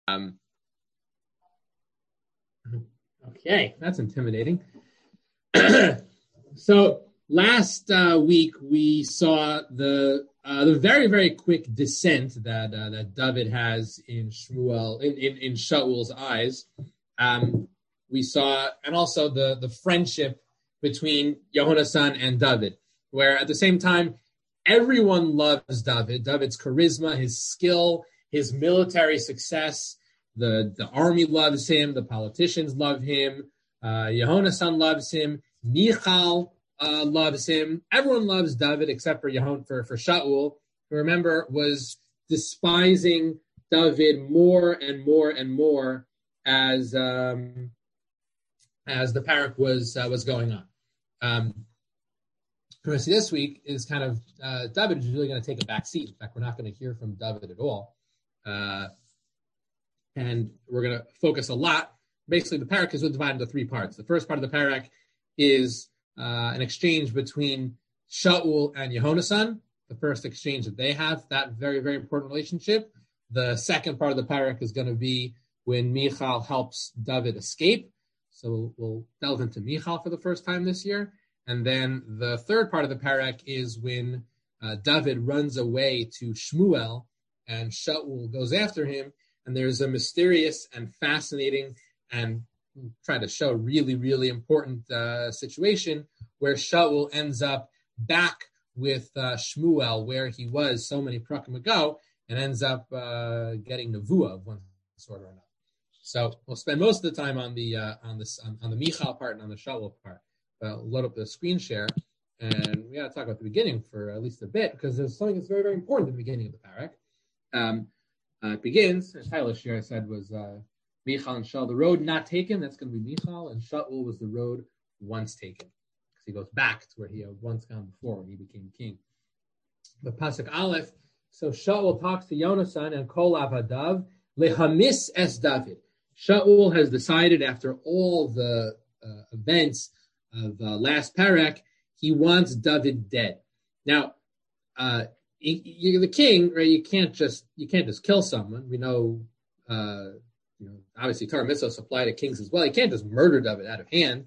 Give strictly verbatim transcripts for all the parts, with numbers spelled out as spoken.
Um, okay, that's intimidating. So last uh, week we saw the uh, the very very quick descent that uh, that David has in Shmuel in in, in Shaul's eyes. Um, we saw, and also the the friendship between Yehonasan and David, where at the same time everyone loves David. David's charisma, his skill, his military success. The, the army loves him. The politicians love him. Uh, Yehonasan loves him. Michal uh, loves him. Everyone loves David except for Yehon, for, for Shaul, who, remember, was despising David more and more and more as um, as the parak was uh, was going on. Um, We're going to see this week is kind of, uh, David is really going to take a back seat. In fact, we're not going to hear from David at all. Uh, and we're going to focus a lot. Basically, the parak is divided into three parts. The first part of the parak is uh, an exchange between Shaul and Yehonasan, the first exchange that they have, that very, very important relationship. The second part of the parak is going to be when Michal helps David escape. So we'll delve into Michal for the first time this year. And then the third part of the parak is when uh, David runs away to Shmuel and Shaul goes after him. And there's a mysterious and fascinating and try to show really, really important uh, situation where Shaul ends up back with uh, Shmuel where he was so many prakim ago and ends up uh, getting nevuah of one sort or another. So we'll spend most of the time on the uh, on this on, on the Michal part and on the Shaul part. Uh, load up the screen share, and we got to talk about the beginning for at least a bit, because there's something that's very, very important at the beginning of the parak. Um, uh, it begins, as Tyler Share said, was uh, Michal and Shaul, the road not taken, that's going to be Michal, and Shaul was the road once taken, because he goes back to where he had once gone before when he became king. The Pasuk Aleph, so Shaul talks to Yonasan and Kol Avadav, Lehamis es David. Shaul has decided, after all the uh, events of uh, last parak, he wants David dead. Now, uh, you're the king, right? You can't just you can't just kill someone. We know, uh, you know, obviously Torah mitzvahs apply to kings as well. You can't just murder David out of hand.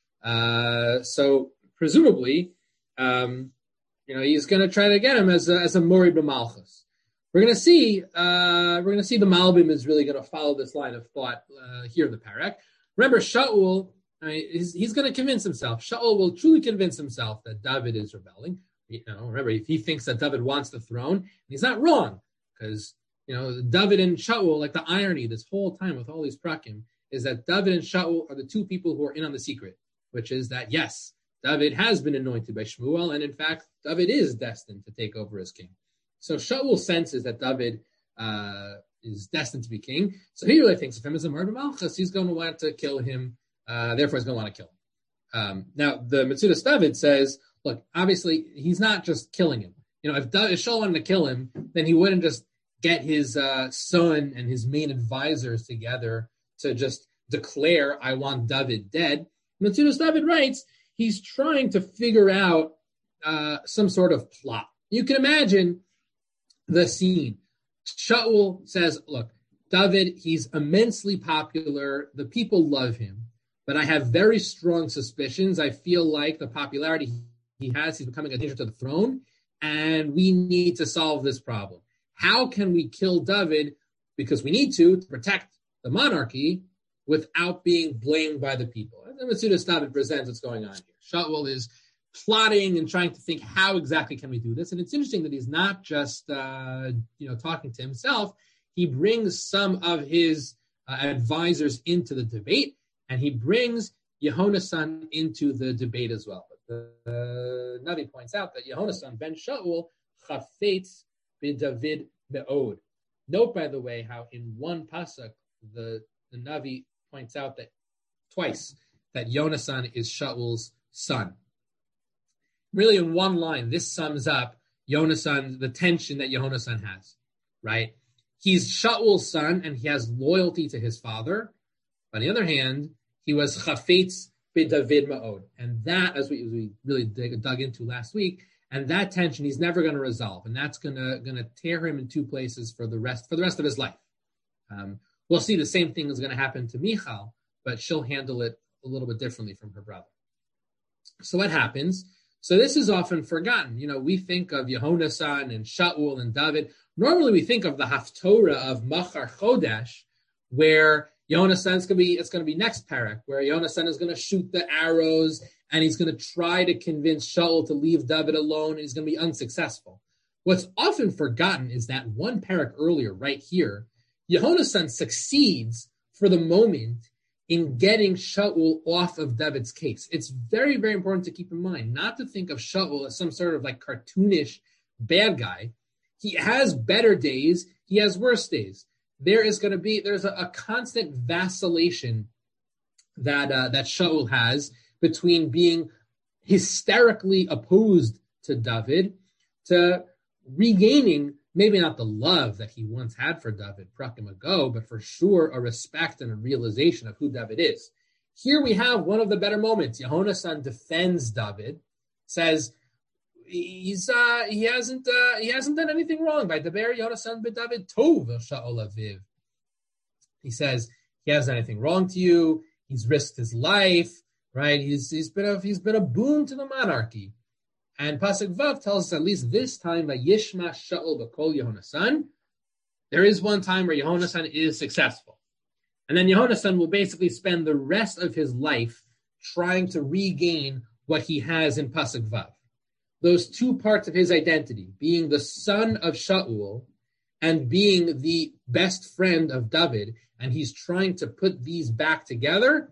Uh, so presumably, um, you know, he's going to try to get him as a, as a mori b'malchus. We're going to see. Uh, we're going to see the Malbim is really going to follow this line of thought uh, here in the parak. Remember, Shaul. I mean, he's, he's going to convince himself. Shaul will truly convince himself that David is rebelling. You know, remember, if he thinks that David wants the throne, he's not wrong, because you know David and Shaul, like the irony this whole time with all these prakim, is that David and Shaul are the two people who are in on the secret, which is that yes, David has been anointed by Shmuel, and in fact, David is destined to take over as king. So Shaul senses that David uh, is destined to be king, so he really thinks of him as a murder malchus. He's going to want to kill him. Uh, therefore, he's going to want to kill him. Um, now, the Metzudas David says, look, obviously, he's not just killing him. You know, if, David, if Shaul wanted to kill him, then he wouldn't just get his uh, son and his main advisors together to just declare, I want David dead. Metzudas David writes, he's trying to figure out uh, some sort of plot. You can imagine the scene. Shaul says, look, David, he's immensely popular. The people love him. But I have very strong suspicions. I feel like the popularity he has, he's becoming a danger to the throne, and we need to solve this problem. How can we kill David? Because we need to, to protect the monarchy without being blamed by the people. And then Metzudas David presents what's going on here. Shaul is plotting and trying to think, how exactly can we do this? And it's interesting that he's not just uh, you know talking to himself. He brings some of his uh, advisors into the debate, and he brings Yehonasan into the debate as well. But the uh, Navi points out that Yehonasan ben Shaul chafetz b'David me'od. Note, by the way, how in one pasuk the, the Navi points out that twice that Yonasan is Shaul's son. Really, in one line, this sums up Yonasan, the tension that Yehonasan has, right? He's Shaul's son, and he has loyalty to his father. On the other hand, he was chafetz b'David ma'od. And that, as we, as we really dig, dug into last week, and that tension he's never going to resolve. And that's going to going to tear him in two places for the rest for the rest of his life. Um, We'll see the same thing is going to happen to Michal, but she'll handle it a little bit differently from her brother. So what happens? So this is often forgotten. You know, we think of Yehonasan and Shaul and David. Normally we think of the Haftorah of Machar Chodesh, where Yehonasan's going to be, it's going to be next parak, where Yehonasan is going to shoot the arrows and he's going to try to convince Shaul to leave David alone, and he's going to be unsuccessful. What's often forgotten is that one parak earlier, right here, Yehonasan succeeds for the moment in getting Shaul off of David's case. It's very, very important to keep in mind, not to think of Shaul as some sort of like cartoonish bad guy. He has better days. He has worse days. There is going to be, there's a, a constant vacillation that uh, that Shaul has between being hysterically opposed to David to regaining maybe not the love that he once had for David, prakim ago, but for sure a respect and a realization of who David is. Here we have one of the better moments. Yehonasan defends David, says he's uh, he hasn't uh, he hasn't done anything wrong. By Daber Yehonasan b'David tov Shaul aviv. He says he hasn't done anything wrong to you. He's risked his life, right? He's he's been a he's been a boon to the monarchy. And Pasuk Vav tells us at least this time by Yishma Shaul b'Kol Yehonasan, there is one time where Yehonasan is successful. And then Yehonasan will basically spend the rest of his life trying to regain what he has in Pasuk Vav. Those two parts of his identity, being the son of Shaul and being the best friend of David, and he's trying to put these back together.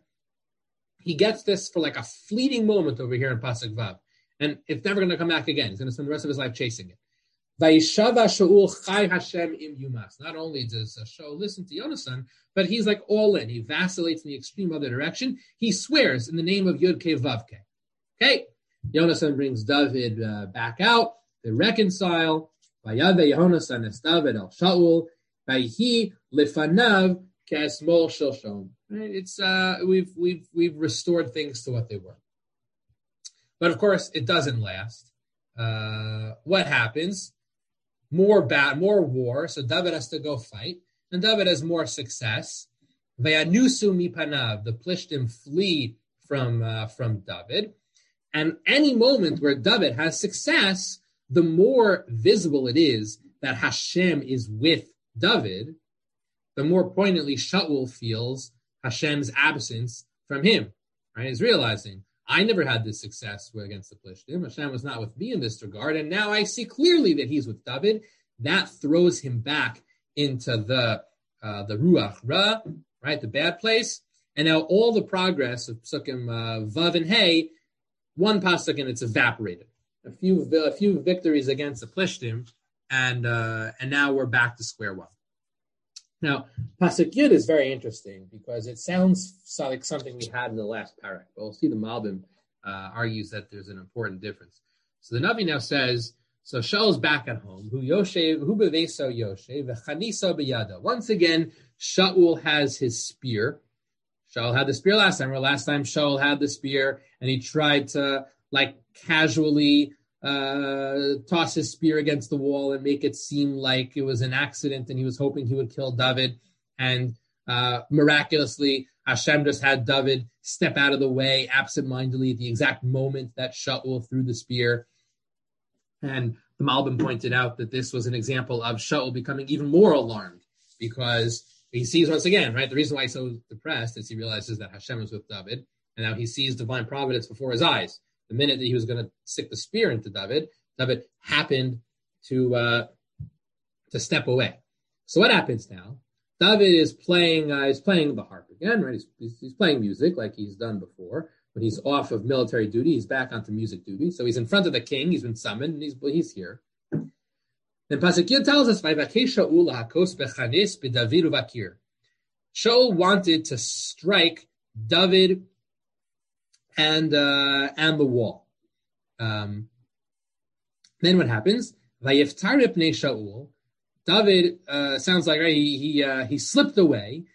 He gets this for like a fleeting moment over here in Pasuk Vav. And it's never going to come back again. He's going to spend the rest of his life chasing it. Vayishava Shaul chai Hashem im yumas. Not only does Shaul listen to Yonasan, but he's like all in. He vacillates in the extreme other direction. He swears in the name of Yud Ke Vav Ke. Okay. Yonasan brings David uh, back out. They reconcile. Vayave Yehonasan es David el Shaul. Vayhi lefanav ke'esmol shel. It's uh, we've we've we've restored things to what they were. But of course, it doesn't last. Uh, what happens? More bad, more war. So David has to go fight, and David has more success. Vayanusu mipanav. The Plishtim flee from uh, from David, and any moment where David has success, the more visible it is that Hashem is with David, the more poignantly Shaul feels Hashem's absence from him. Right? He's realizing, I never had this success against the Plishtim. Hashem was not with me in this regard, and now I see clearly that he's with David. That throws him back into the uh, the Ruach Ra, right, the bad place. And now all the progress of Psukim uh, Vav and Hey, one pasuk and it's evaporated. A few a few victories against the Plishtim, and uh, and now we're back to square one. Now, Pasuk Yud is very interesting because it sounds like something we had in the last parak. But we'll see the Malbim uh, argues that there's an important difference. So the Navi now says, so Shaul's back at home. Hu Yoshev, hu beveso Yoshev, v'chaniso b'yada. Once again, Shaul has his spear. Shaul had the spear last time. Or last time Shaul had the spear, and he tried to, like, casually Uh, toss his spear against the wall and make it seem like it was an accident and he was hoping he would kill David. And uh, miraculously, Hashem just had David step out of the way absentmindedly at the exact moment that Shaul threw the spear. And the Malbim pointed out that this was an example of Shaul becoming even more alarmed because he sees once again, right, the reason why he's so depressed is he realizes that Hashem is with David, and now he sees divine providence before his eyes. The minute that he was going to stick the spear into David, David happened to uh, to step away. So what happens now? David is playing uh, he's playing the harp again, right? He's, he's, he's playing music like he's done before. When he's off of military duty, he's back onto music duty. So he's in front of the king. He's been summoned, and he's he's here. Then Pasuk Yud tells us, Shaul wanted to strike David and uh, and the wall. Um, then what happens? Shaul. David uh, sounds like right, he he, uh, he slipped away.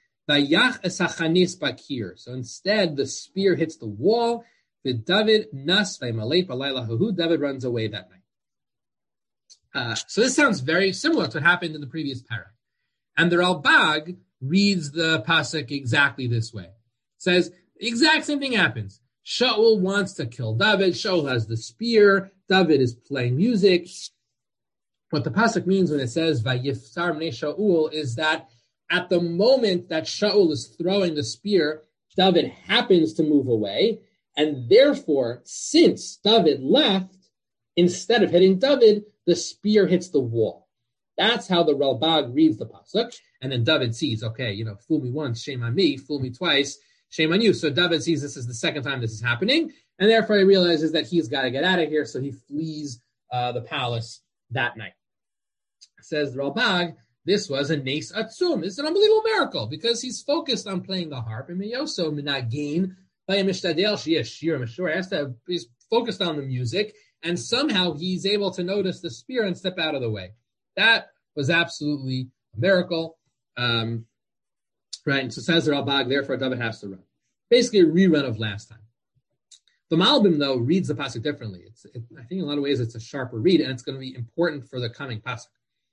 So instead, the spear hits the wall. David nas David runs away that night. Uh, so this sounds very similar to what happened in the previous parak. And the Ralbag reads the pasuk exactly this way. It says, the exact same thing happens. Shaul wants to kill David. Shaul has the spear. David is playing music. What the pasuk means when it says Vayiftar Bnei Shaul is that at the moment that Shaul is throwing the spear, David happens to move away, and therefore, since David left, instead of hitting David, the spear hits the wall. That's how the Ralbag reads the pasuk, and then David sees, okay, you know, fool me once, shame on me, fool me twice, shame on you. So David sees this is the second time this is happening, and therefore he realizes that he's got to get out of here, so he flees uh, the palace that night. Says the Ralbag, this was a nes atzum. It's an unbelievable miracle because he's focused on playing the harp. And Miyoso minagin vayamishtadel sheyeh shir mishur. He's focused on the music, and somehow he's able to notice the spear and step out of the way. That was absolutely a miracle, um, right? And so says the Ralbag, therefore David has to run. Basically, a rerun of last time. The Malbim, though, reads the pasuk differently. It's, it, I think in a lot of ways it's a sharper read, and it's going to be important for the coming pasuk.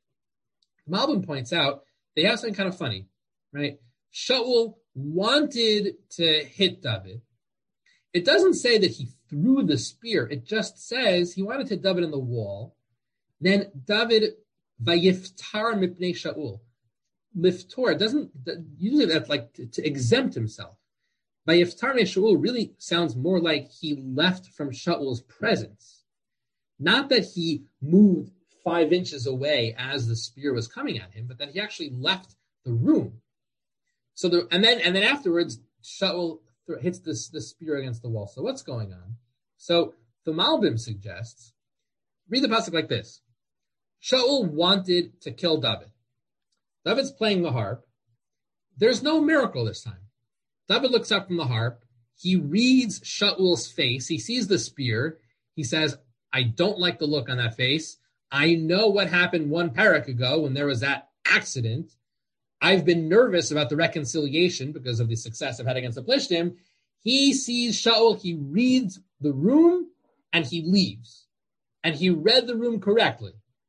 Malbim points out they have something kind of funny, right? Shaul wanted to hit David. It doesn't say that he threw the spear. It just says he wanted to hit David in the wall. Then David vayiftar mipnei Shaul. Liftor doesn't usually that's like to, to exempt himself. Vayiftar mipnei Shaul really sounds more like he left from Shaul's presence, not that he moved five inches away as the spear was coming at him, but that he actually left the room. So the and then and then afterwards, Shaul th- hits this the spear against the wall. So what's going on? So the Malbim suggests, read the pasuk like this: Shaul wanted to kill David. David's playing the harp. There's no miracle this time. David looks up from the harp. He reads Shaul's face. He sees the spear. He says, "I don't like the look on that face. I know what happened one parak ago when there was that accident. I've been nervous about the reconciliation because of the success I've had against the Plishtim." He sees Shaul, he reads the room, and he leaves. And he read the room correctly.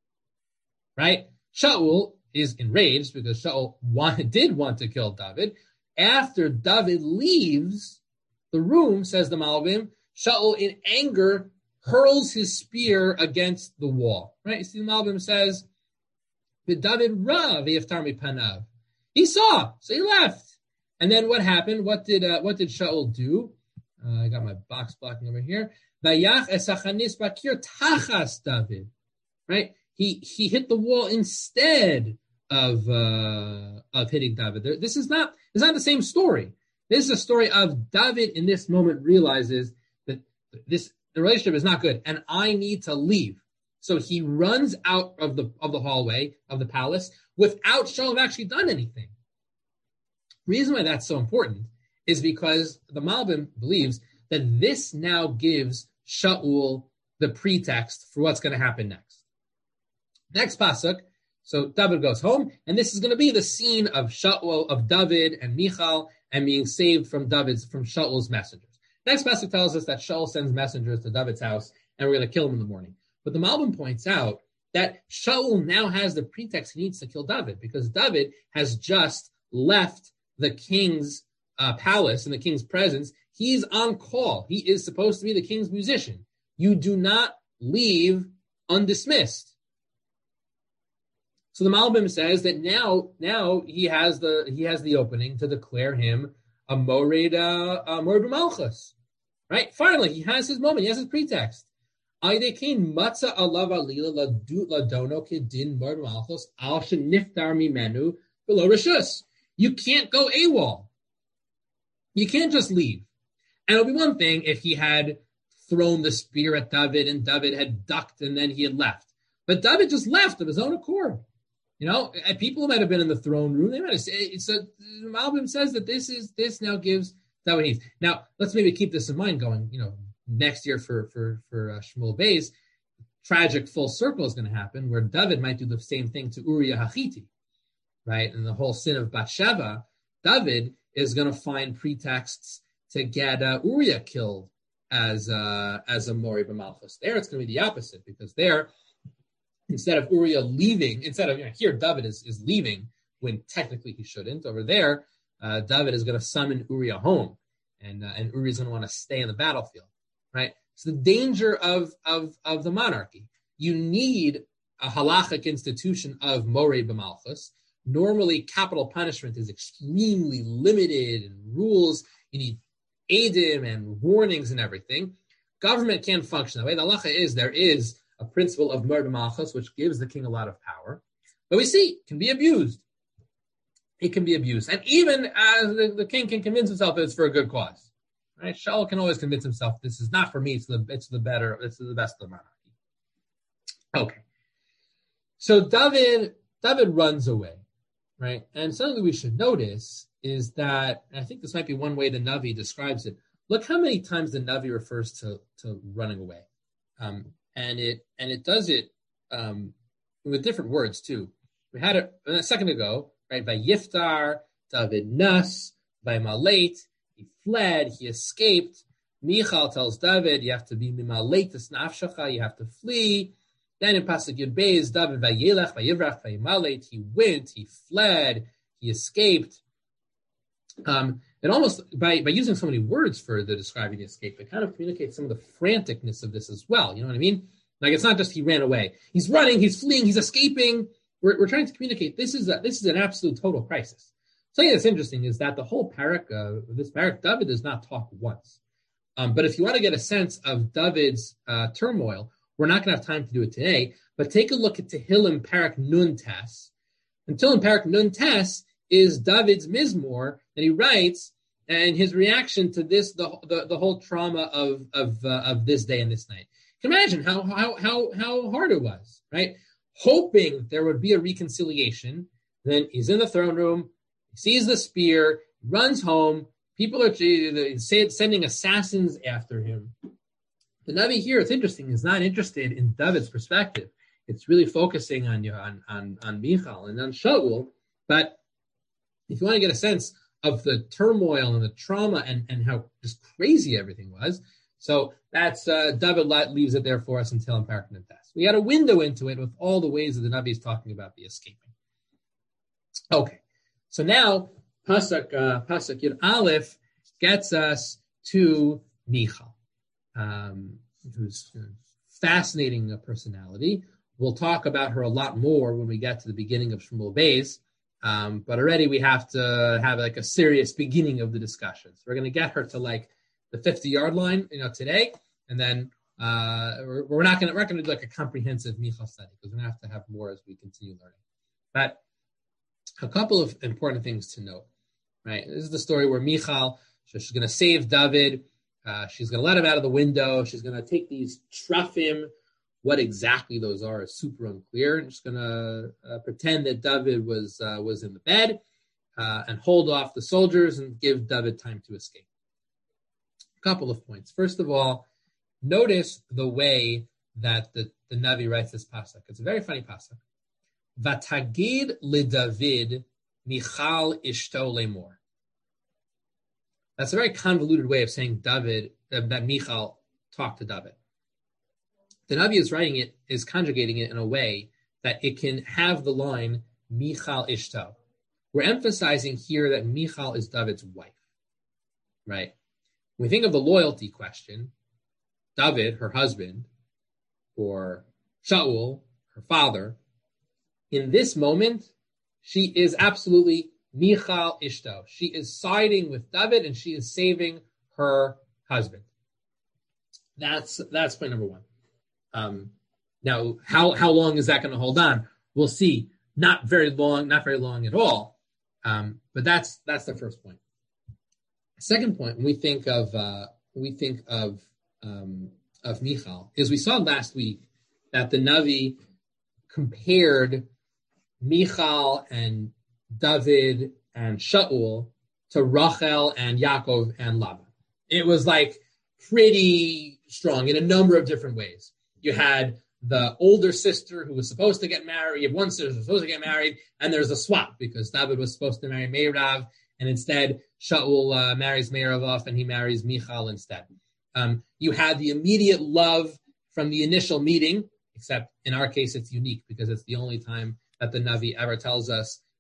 Right? Shaul is enraged because Shaul wanted, did want to kill David. After David leaves the room, says the Malbim, Shaul in anger hurls his spear against the wall. Right? You see, the Malbim says, David ra v'yiftar mipanav. He saw, so he left. And then what happened? What did uh, what did Shaul do? Uh, I got my box blocking over here. Vayach esachanis bakir tachas David. Right? He he hit the wall instead of uh, of hitting David. There, this is not it's not the same story. This is a story of David in this moment realizes that this the relationship is not good, and I need to leave. So he runs out of the of the hallway of the palace without Shaul have actually done anything. Reason why that's so important is because the Malbim believes that this now gives Shaul the pretext for what's going to happen next. Next pasuk, so David goes home, and this is going to be the scene of Shaul, of David and Michal, and being saved from David's from Shaul's messengers. Next pasuk tells us that Shaul sends messengers to David's house, and we're going to kill him in the morning. But the Malbim points out that Shaul now has the pretext he needs to kill David, because David has just left the king's uh, palace and the king's presence. He's on call. He is supposed to be the king's musician. You do not leave undismissed. So the Malbim says that now, now he has the he has the opening to declare him a mored uh, a mored b'malchus, right? Finally, he has his moment. He has his pretext. Aidekin matza alav alila ladut ladono kedin mored b'malchus al sheniftar mimenu below rishus. You can't go AWOL. You can't just leave. And it would be one thing if he had thrown the spear at David and David had ducked and then he had left. But David just left of his own accord. You know, people might have been in the throne room. They might have said, so Malbim says that this is this now gives David needs. Now, let's maybe keep this in mind going, you know, next year for for for uh, Shmuel Beis, tragic full circle is going to happen where David might do the same thing to Uriah Hachiti. Right, and the whole sin of Bathsheba, David is going to find pretexts to get uh, Uriah killed as uh, as a Mori b'malchus. There, it's going to be the opposite, because there, instead of Uriah leaving, instead of you know, here, David is, is leaving when technically he shouldn't. Over there, uh, David is going to summon Uriah home, and uh, and Uriah is going to want to stay in the battlefield, right? It's the danger of, of, of the monarchy. You need a halachic institution of morei b'malchus. Normally, capital punishment is extremely limited and rules. You need edim and warnings and everything. Government can't function that way. The halacha is there is a principle of morei b'malchus, which gives the king a lot of power. But we see it can be abused. It can be abused. And even uh, the, the king can convince himself that it's for a good cause. Right? Shaul can always convince himself this is not for me, it's the it's the better, it's the best of the monarchy. Okay. So David, David runs away, right? And something we should notice is that, and I think this might be one way the Navi describes it. Look how many times the Navi refers to, to running away. Um, and it and it does it um, with different words too. We had it a second ago, right? By Yiftar, David Nus, by Malate, he fled, he escaped. Michal tells David, you have to be Mimalate Nafshacha, you have to flee. Then in Pasuk Yud Beis, David Vayelech, Vayivrach, Vayimalate, he went, he fled, he escaped. Um, it almost, by, by using so many words for the describing the escape, it kind of communicates some of the franticness of this as well. You know what I mean? Like, it's not just he ran away. He's running, he's fleeing, he's escaping. We're, we're trying to communicate this is a, this is an absolute total crisis. Something that's interesting is that the whole parak, uh, this parak, David does not talk once. Um, but if you want to get a sense of David's uh, turmoil, we're not going to have time to do it today, but take a look at Tehillim Parak Nun Tes. And Tehillim Parak Nun Tes is David's Mizmor that he writes, and his reaction to this, the the, the whole trauma of of uh, of this day and this night. You can imagine how how how how hard it was, right? Hoping there would be a reconciliation. Then he's in the throne room, he sees the spear, runs home. People are sending assassins after him. The Navi here, it's interesting, is not interested in David's perspective. It's really focusing on on on, on Michal and on Shaul. But if you want to get a sense of the turmoil and the trauma and, and how just crazy everything was, so that's uh, David leaves it there for us until in Parak Nun Tes. We had a window into it with all the ways that the Navi is talking about the escaping. Okay, so now Pasuk uh, Pasuk Yud Aleph gets us to Michal. Um, who's a fascinating personality. We'll talk about her a lot more when we get to the beginning of Shmuel Beis, um, but already we have to have like a serious beginning of the discussion. So we're going to get her to like the fifty-yard line, you know, today, and then uh, we're, we're not going to we're not going to do like a comprehensive Michal study because we're going to have to have more as we continue learning. But a couple of important things to note, right? This is the story where Michal, so she's going to save David. Uh, she's going to let him out of the window. She's going to take these trafim. What exactly those are is super unclear. And she's going to uh, pretend that David was uh, was in the bed uh, and hold off the soldiers and give David time to escape. A couple of points. First of all, notice the way that the, the Navi writes this pasuk. It's a very funny pasuk. Vatagid leDavid Michal ishto lemor. That's a very convoluted way of saying David, uh, that Michal talked to David. The Navi is writing it, is conjugating it in a way that it can have the line, Michal ishto. We're emphasizing here that Michal is David's wife, right? When we think of the loyalty question, David, her husband, or Shaul, her father, in this moment, she is absolutely Michal ishto. She is siding with David and she is saving her husband. That's that's point number one. Um, now, how how long is that going to hold on? We'll see. Not very long, not very long at all. Um, but that's that's the first point. Second point, when we think of uh, when we think of um, of Michal, is we saw last week that the Navi compared Michal and David and Shaul to Rachel and Yaakov and Laban. It was like pretty strong in a number of different ways. You had the older sister who was supposed to get married. You have one sister who was supposed to get married, and there's a swap because David was supposed to marry Meirav, and instead Shaul uh, marries Meirav off, and he marries Michal instead. Um, you had the immediate love from the initial meeting, except in our case it's unique because it's the only time that the Navi ever tells us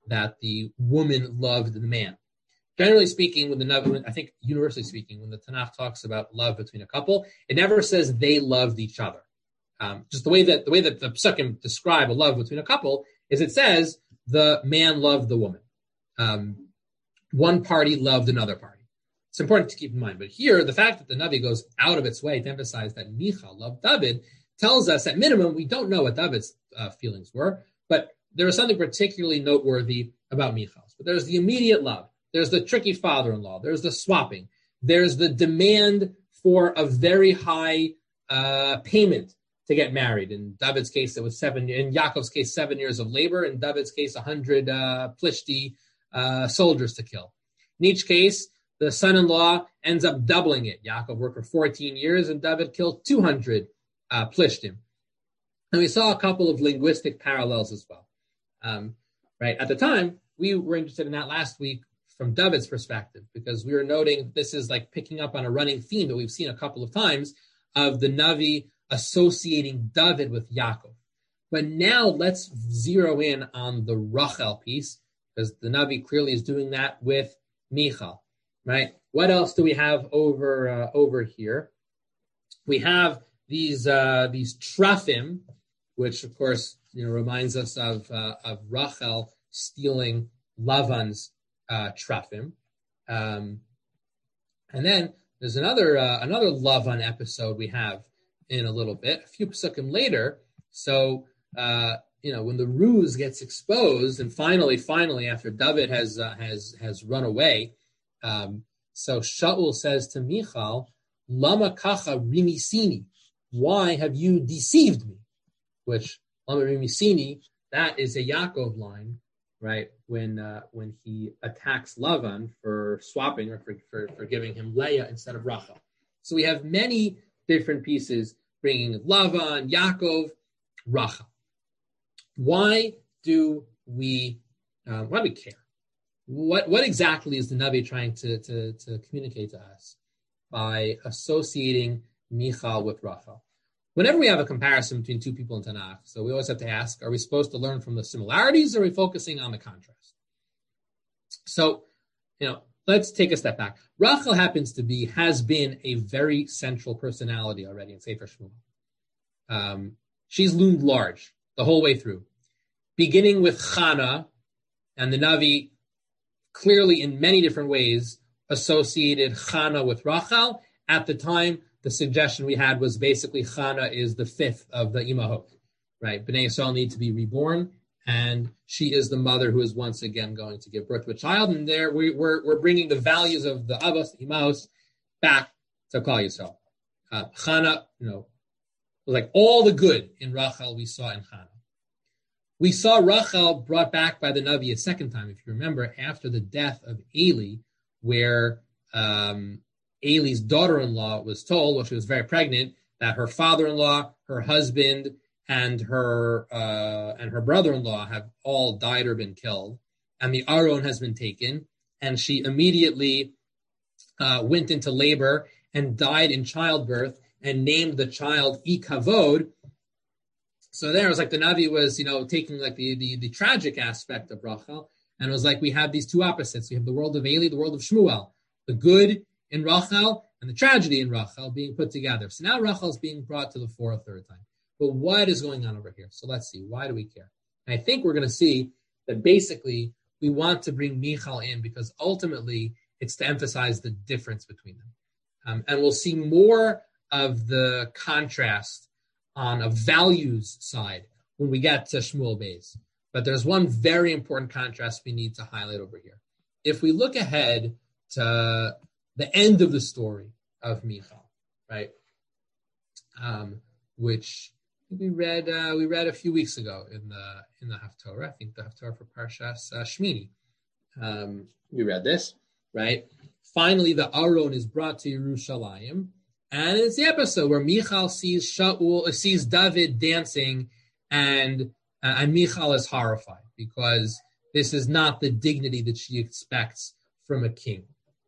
that the woman loved the man. Generally speaking, when the Navi, I think universally speaking, when the Tanakh talks about love between a couple, it never says they loved each other. Um, just the way that the way that the Psukim describe a love between a couple is it says the man loved the woman. Um, one party loved another party. It's important to keep in mind. But here, the fact that the Navi goes out of its way to emphasize that Michal loved David tells us, at minimum, we don't know what David's uh, feelings were, but there was something particularly noteworthy about Michal's. But there's the immediate love. There's the tricky father-in-law. There's the swapping. There's the demand for a very high uh, payment to get married. In David's case, it was seven. In Yaakov's case, seven years of labor. In David's case, a hundred uh, Plishti uh, soldiers to kill. In each case, the son-in-law ends up doubling it. Yaakov worked for fourteen years, and David killed two hundred uh, Plishtim. And we saw a couple of linguistic parallels as well. Um, right at the time, we were interested in that last week from David's perspective, because we were noting this is like picking up on a running theme that we've seen a couple of times of the Navi associating David with Yaakov. But now let's zero in on the Rachel piece, because the Navi clearly is doing that with Michal, right? What else do we have over uh, over here? We have these uh, these trafim, which of course you know reminds us of uh, of Rachel stealing Lavan's uh, trafim, um, and then there's another uh, another Lavan episode we have in a little bit, a few psukim later. So uh, you know when the ruse gets exposed, and finally, finally, after David has uh, has has run away, um, so Shaul says to Michal, "Lama kacha rimisini? Why have you deceived me?" Which Lama rimisini, that is a Yaakov line, right? When uh, when he attacks Lavan for swapping or for, for, for giving him Leah instead of Rachel. So we have many different pieces bringing Lavan, Yaakov, Rachel. Why do we uh, why do we care? What what exactly is the Navi trying to, to, to communicate to us by associating Michal with Rachel? Whenever we have a comparison between two people in Tanakh, so we always have to ask, are we supposed to learn from the similarities or are we focusing on the contrast? So, you know, let's take a step back. Rachel happens to be, has been a very central personality already in Sefer Shmuel. Um, she's loomed large the whole way through, beginning with Chana, and the Navi clearly in many different ways associated Chana with Rachel. At the time, the suggestion we had was basically Chana is the fifth of the Imahot, right? Bnei Yisrael need to be reborn, and she is the mother who is once again going to give birth to a child. And there we, we're we're bringing the values of the Avos, the Imahos, back to Klal Yisrael. Uh, Chana, you know, was like all the good in Rachel we saw in Chana. We saw Rachel brought back by the Navi a second time, if you remember, after the death of Eli, where um, Eli's daughter-in-law was told, while she was very pregnant, that her father-in-law, her husband, and her uh, and her brother-in-law have all died or been killed, and the Aron has been taken, and she immediately uh, went into labor and died in childbirth and named the child Ikavod. So there it was like the Navi was, you know, taking like the, the, the tragic aspect of Rachel, and it was like we have these two opposites. We have the world of Eli, the world of Shmuel, the good in Rachel and the tragedy in Rachel being put together. So now Rachel is being brought to the fore a third time. But what is going on over here? So let's see. Why do we care? And I think we're going to see that basically we want to bring Michal in because ultimately it's to emphasize the difference between them. Um, and we'll see more of the contrast on a values side when we get to Shmuel Beis. But there's one very important contrast we need to highlight over here. If we look ahead to the end of the story of Michal, right, um, which we read uh, we read a few weeks ago in the in the Haftorah, I think the Haftorah for Parshas uh, Shmini. Um, we read this, right? Finally, the Aron is brought to Yerushalayim, and it's the episode where Michal sees Shaul, sees David dancing, and uh, and Michal is horrified because this is not the dignity that she expects from a king.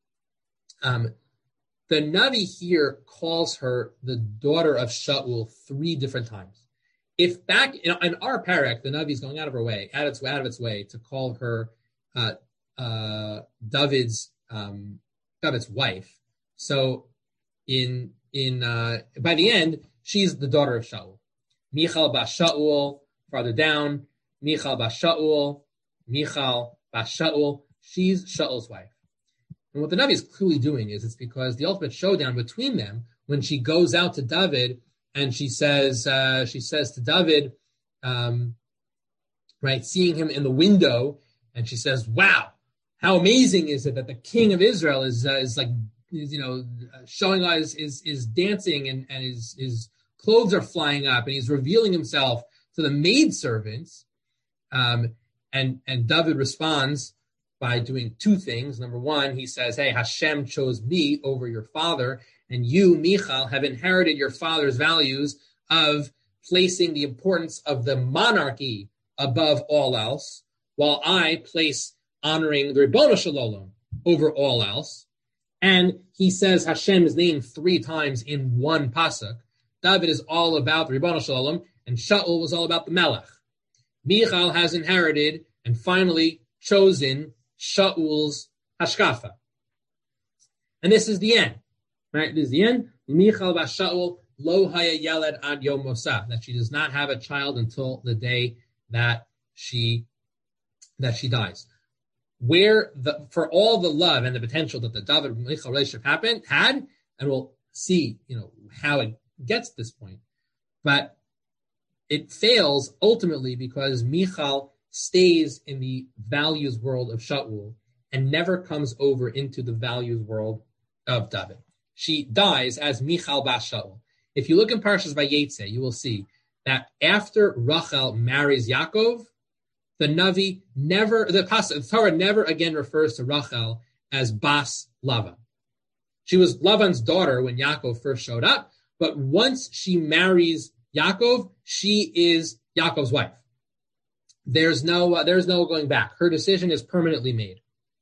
Um, the Navi here calls her the daughter of Shaul three different times. if back in, in our parak, the Navi is going out of her way, out of its, out of its way to call her uh, uh, David's um, David's wife. So in in uh, by the end, she's the daughter of Shaul. Michal bas Shaul, farther down, Michal bas Shaul, Michal bas Shaul. She's Shaul's wife. And what the Navi is clearly doing is it's because the ultimate showdown between them, when she goes out to David and she says, uh, she says to David, um, right, seeing him in the window, and she says, "Wow, how amazing is it that the king of Israel is uh, is like, is, you know, showing us is is dancing and and his his clothes are flying up and he's revealing himself to the maidservants." Um, and and David responds by doing two things. Number one, he says, "Hey, Hashem chose me over your father, and you, Michal, have inherited your father's values of placing the importance of the monarchy above all else, while I place honoring the Ribbono Shel Olam over all else." And he says Hashem's name three times in one pasuk. David is all about the Ribbono Shel Olam, and Shaul was all about the Melech. Michal has inherited and finally chosen Shaul's hashkafa. And this is the end, right? This is the end. Michal bas Shaul lo haya yeled ad yom mosa, that she does not have a child until the day that she that she dies. Where the for all the love and the potential that the David Michal relationship happened had, and we'll see, you know, how it gets to this point, but it fails ultimately because Michal stays in the values world of Shaul and never comes over into the values world of David. She dies as Michal bas Shaul. If you look in Parshas Vayetze, you will see that after Rachel marries Yaakov, the Navi never, the, the Torah never again refers to Rachel as Bas Lavan. She was Lavan's daughter when Yaakov first showed up, but once she marries Yaakov, she is Yaakov's wife. There's no, uh, there's no going back. Her decision is permanently made.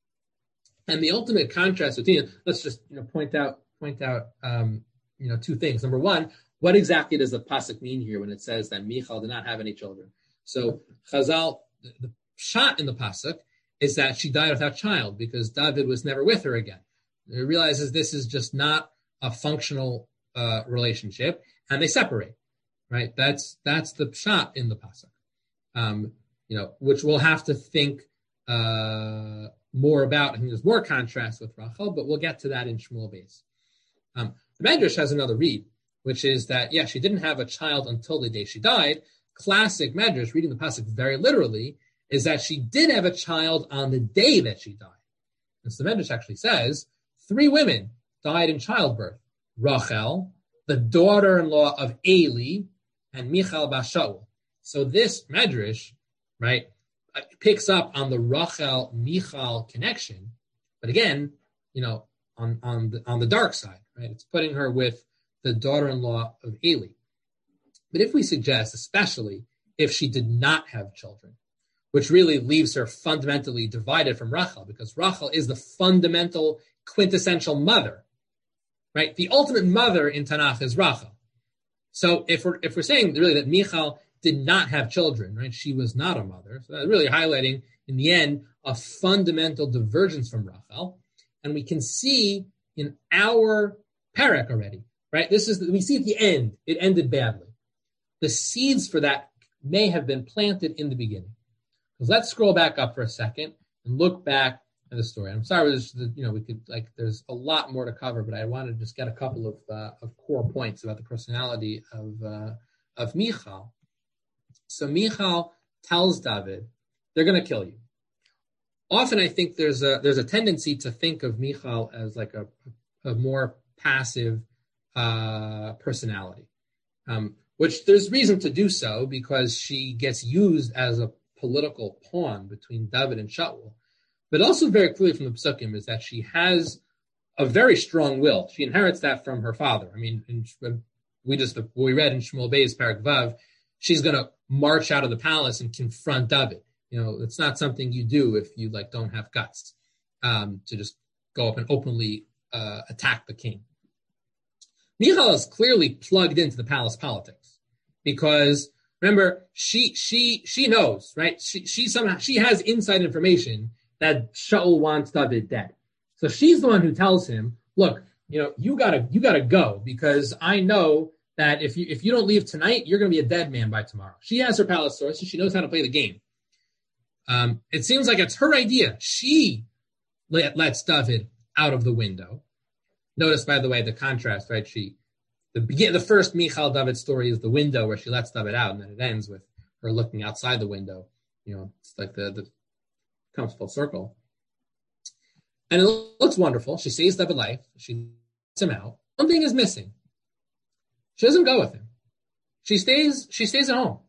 And the ultimate contrast between, let's just you know point out, point out, um, you know, two things. Number one, what exactly does the pasuk mean here when it says that Michal did not have any children? So Chazal, the, the shot in the pasuk is that she died without child because David was never with her again. It realizes this is just not a functional uh, relationship, and they separate. Right? That's that's the shot in the pasuk. Um, you know, which we'll have to think uh, more about. I think there's more contrast with Rachel, but we'll get to that in Shmuel Beis. Um, the Medrash has another read, which is that, yeah, she didn't have a child until the day she died. Classic Medrash, reading the pasuk very literally, is that she did have a child on the day that she died. And so the Medrash actually says, three women died in childbirth. Rachel, the daughter-in-law of Eli, and Michal bas Shaul. So this Medrash, right, picks up on the Rachel Michal connection, but again, you know, on on the on the dark side, right? It's putting her with the daughter-in-law of Eli. But if we suggest, especially if she did not have children, which really leaves her fundamentally divided from Rachel, because Rachel is the fundamental, quintessential mother, right? The ultimate mother in Tanakh is Rachel. So if we're if we're saying really that Michal did not have children, right? She was not a mother. So that's really highlighting in the end a fundamental divergence from Rachel, and we can see in our parak already, right? This is we see at the end it ended badly. The seeds for that may have been planted in the beginning. Because let's scroll back up for a second and look back at the story. I'm sorry, there's, you know, we could like there's a lot more to cover, but I wanted to just get a couple of uh, of core points about the personality of uh, of Michal. So Michal tells David, "They're going to kill you." Often, I think there's a there's a tendency to think of Michal as like a a more passive uh, personality, um, which there's reason to do so because she gets used as a political pawn between David and Shaul. But also very clearly from the Pesukim is that she has a very strong will. She inherits that from her father. I mean, in, we just we read in Shmuel Beis Parak Vav, she's going to march out of the palace and confront David. You know, it's not something you do if you like don't have guts um, to just go up and openly uh, attack the king. Michal is clearly plugged into the palace politics because Remember, she she she knows, right? She she somehow she has inside information that Shaul wants David dead. So she's the one who tells him, look, you know, you gotta you gotta go because I know that if you if you don't leave tonight, you're gonna be a dead man by tomorrow. She has her palace sources, she knows how to play the game. Um, it seems like it's her idea. She let, lets David out of the window. Notice, by the way, the contrast, right? She the begin the first Michal David story is the window where she lets David out, and then it ends with her looking outside the window. You know, it's like the the comes full circle. And it looks wonderful. She saves David life. She lets him out. One thing is missing. She doesn't go with him. She stays. She stays at home.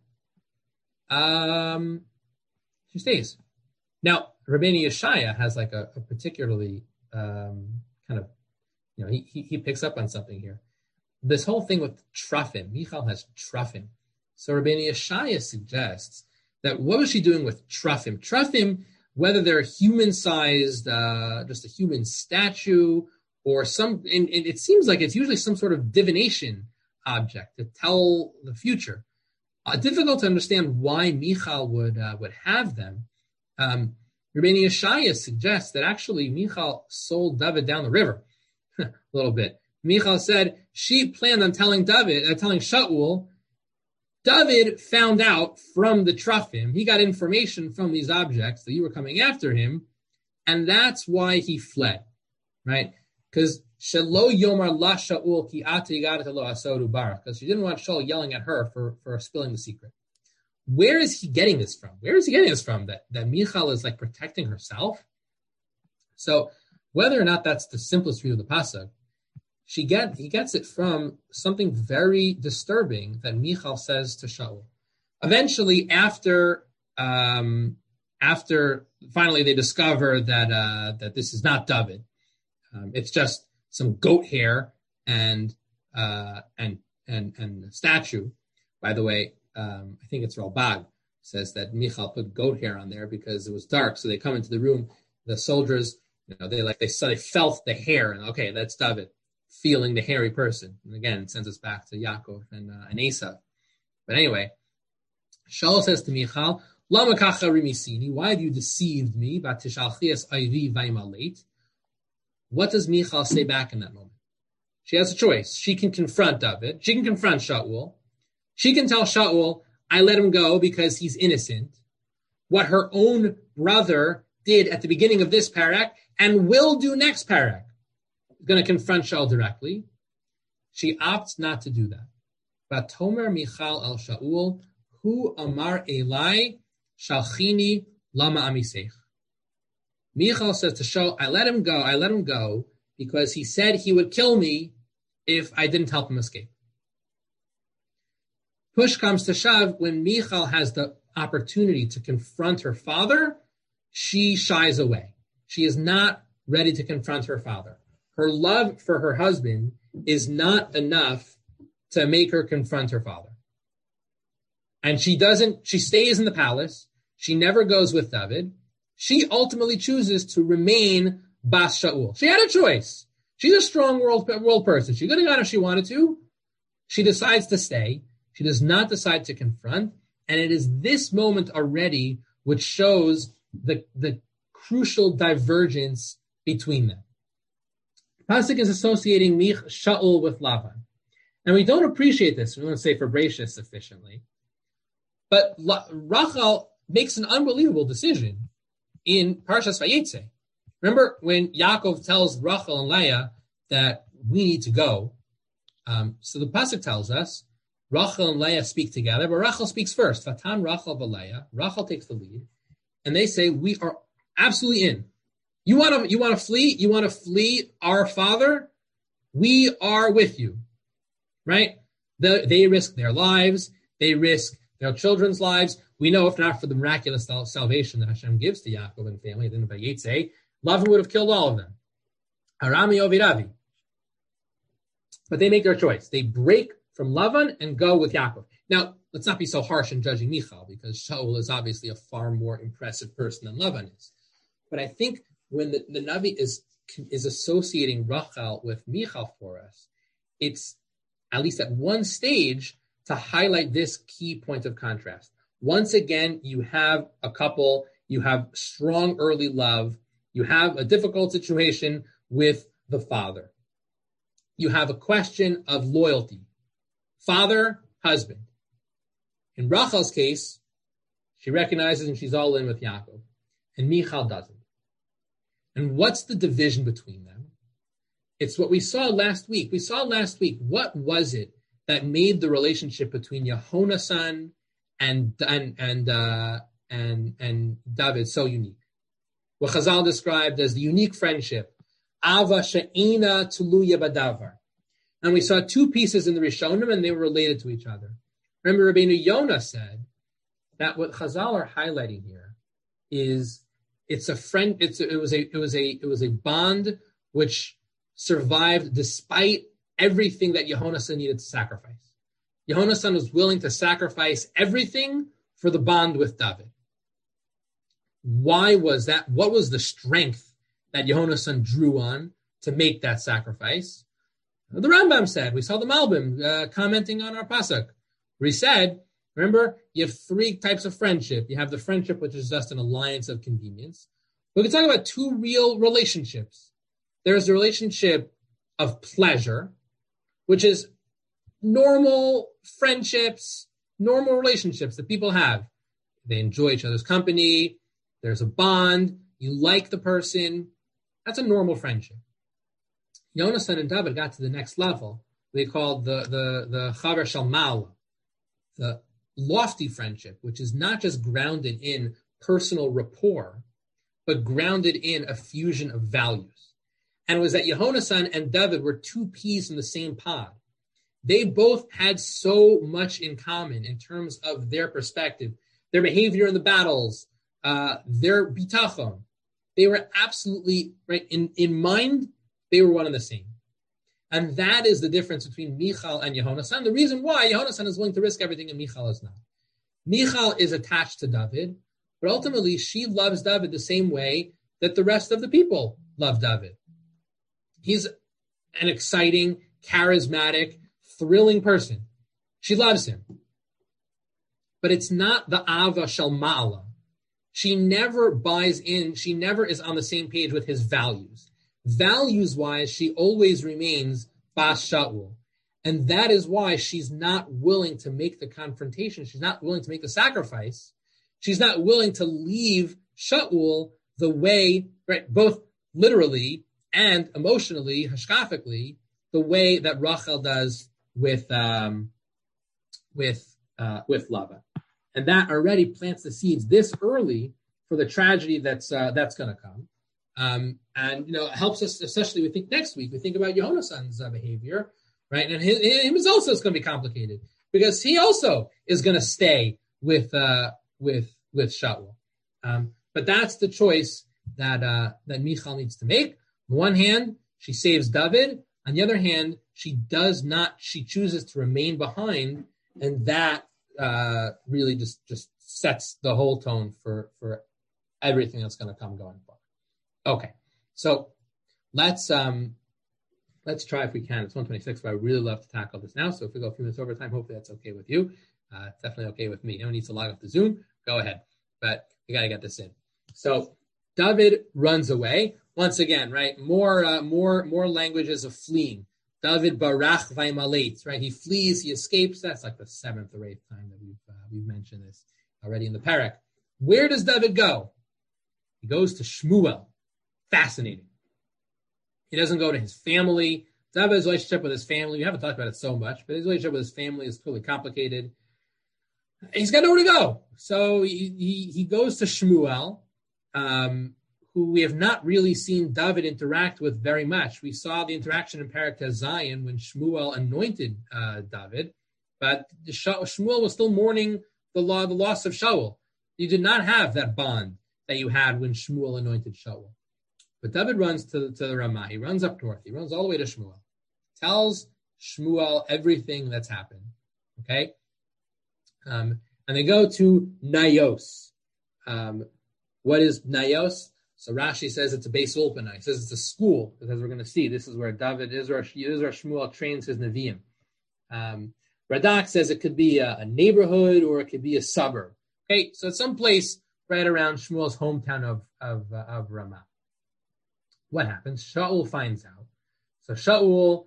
Um, she stays. Now, Rabbeinu Yeshaya has like a, a particularly um, kind of, you know, he, he he picks up on something here. This whole thing with Trufim. Michal has Trufim. So Rabbeinu Yeshaya suggests that what was she doing with Trufim? Trufim, whether they're human-sized, uh, just a human statue, or some, and, and it seems like it's usually some sort of divination object to tell the future. Uh, difficult to understand why Michal would uh, would have them. Um, Rabbeinu Yeshaya suggests that actually Michal sold David down the river a little bit. Michal said she planned on telling David, uh, telling Shaul. David found out from the Trufim, he got information from these objects that you were coming after him, and that's why he fled, right? Because Shelo Yomar La Shaul Ki Ata Yigadata Lo Asodu Barak, because she didn't want Shaul yelling at her for, for spilling the secret. Where is he getting this from? Where is he getting this from? That that Michal is like protecting herself? So whether or not that's the simplest read of the pasuk, She get he gets it from something very disturbing that Michal says to Shaul. Eventually, after um, after finally they discover that uh, that this is not David, um, it's just some goat hair and uh, and and and statue. By the way, um, I think it's Ralbag says that Michal put goat hair on there because it was dark. So they come into the room, the soldiers, you know, they like they saw they felt the hair, and okay, that's David. Feeling the hairy person. And again, it sends us back to Yaakov and, uh, and Esau. But anyway, Shaul says to Michal, Lama kacha rimisini, why have you deceived me? What does Michal say back in that moment? She has a choice. She can confront David. She can confront Shaul. She can tell Shaul, I let him go because he's innocent. What her own brother did at the beginning of this parak and will do next parak. Going to confront Shaul directly. She opts not to do that. Vatomer Michal el Shaul, hu amar Elai shalchini lama amisech. Michal says to Shaul, I let him go, I let him go because he said he would kill me if I didn't help him escape. Push comes to shove, when Michal has the opportunity to confront her father, she shies away. She is not ready to confront her father. Her love for her husband is not enough to make her confront her father. And she doesn't, she stays in the palace. She never goes with David. She ultimately chooses to remain Bas Shaul. She had a choice. She's a strong world, world person. She could have gone if she wanted to. She decides to stay. She does not decide to confront. And it is this moment already which shows the, the crucial divergence between them. Pasuk is associating Mich Shaul with Lavan. And we don't appreciate this, we don't say for Bereshis sufficiently. But La- Rachel makes an unbelievable decision in Parshas Vayetze. Remember when Yaakov tells Rachel and Leah that we need to go. Um, so the Pasuk tells us, Rachel and Leah speak together, but Rachel speaks first. Vatan Rachel v'Leah. Rachel takes the lead. And they say, we are absolutely in. You want to you want to flee? You want to flee our father? We are with you, right? The, they risk their lives. They risk their children's lives. We know if not for the miraculous salvation that Hashem gives to Yaakov and family, then Vayetze, Lavan would have killed all of them. Harami Oviravi. But they make their choice. They break from Lavan and go with Yaakov. Now, let's not be so harsh in judging Michal, because Shaul is obviously a far more impressive person than Lavan is. But I think when the, the Navi is is associating Rachel with Michal for us, it's at least at one stage to highlight this key point of contrast. Once again, you have a couple, you have strong early love, you have a difficult situation with the father. You have a question of loyalty. Father, husband. In Rachel's case, she recognizes and she's all in with Yaakov. And Michal doesn't. And what's the division between them? It's what we saw last week. We saw last week, what was it that made the relationship between Yehonasan and and and uh, and and David so unique? What Chazal described as the unique friendship, Ava she'ena tuluya badavar. And we saw two pieces in the Rishonim, and they were related to each other. Remember, Rabbeinu Yonah said that what Chazal are highlighting here is it's a friend. It's a, it was a it was a it was a bond which survived despite everything that Yehonasan needed to sacrifice. Yehonasan was willing to sacrifice everything for the bond with David. Why was that? What was the strength that Yehonasan drew on to make that sacrifice? The Rambam said, we saw the Malbim uh, commenting on our pasuk, where he said, remember, you have three types of friendship. You have the friendship which is just an alliance of convenience. We can talk about two real relationships. There's the relationship of pleasure, which is normal friendships, normal relationships that people have. They enjoy each other's company. There's a bond. You like the person. That's a normal friendship. Yonasan and David got to the next level. They called the the the Chaver Shalmal, the lofty friendship, which is not just grounded in personal rapport, but grounded in a fusion of values. And it was that Yehonasan and David were two peas in the same pod. They both had so much in common in terms of their perspective, their behavior in the battles, uh, their bitachon. They were absolutely, right, in, in mind, they were one and the same. And that is the difference between Michal and Yehonasan. The reason why Yehonasan is willing to risk everything and Michal is not. Michal is attached to David, but ultimately she loves David the same way that the rest of the people love David. He's an exciting, charismatic, thrilling person. She loves him. But it's not the Ava Shalma'ala. She never buys in, she never is on the same page with his values. Values-wise, she always remains Bas Shaul. And that is why she's not willing to make the confrontation. She's not willing to make the sacrifice. She's not willing to leave Shaul the way, right, both literally and emotionally, hashkafically, the way that Rachel does with um, with uh, with Lavan. And that already plants the seeds this early for the tragedy that's uh, that's going to come. Um, and, you know, it helps us, especially we think next week, we think about Yehonasan's uh, behavior, right? And his, his also is going to be complicated because he also is going to stay with, uh, with, with Shaul. Um, but that's the choice that, uh, that Michal needs to make. On one hand, she saves David. On the other hand, she does not, she chooses to remain behind. And that, uh, really just, just sets the whole tone for, for everything that's going to come going forward. Okay, so let's um, let's try if we can. It's one twenty-six, but I really love to tackle this now. So if we go a few minutes over time, hopefully that's okay with you. Uh, it's definitely okay with me. No one needs to log off the Zoom. Go ahead, but we got to get this in. So David runs away once again. Right, more uh, more more languages of fleeing. David barach vaymalet. Right, he flees, he escapes. That's like the seventh or eighth time that we've uh, we've mentioned this already in the parak. Where does David go? He goes to Shmuel. Fascinating. He doesn't go to his family. David's relationship with his family, we haven't talked about it so much, but his relationship with his family is totally complicated. He's got nowhere to go. So he, he, he goes to Shmuel, um, who we have not really seen David interact with very much. We saw the interaction in Parak Zion when Shmuel anointed uh, David, but the Shmuel was still mourning the, law, the loss of Shaul. You did not have that bond that you had when Shmuel anointed Shaul. But David runs to, to the Ramah. He runs up north. He runs all the way to Shmuel. Tells Shmuel everything that's happened. Okay? Um, and they go to Nayos. Um, what is Nayos? So Rashi says it's a Beis Ulpana. He says it's a school, because we're going to see, this is where David, this is where, this is where Shmuel trains his Nevi'im. Um, Radak says it could be a, a neighborhood or it could be a suburb. Okay, so it's someplace right around Shmuel's hometown of of, uh, of Ramah. What happens? Shaul finds out. So Shaul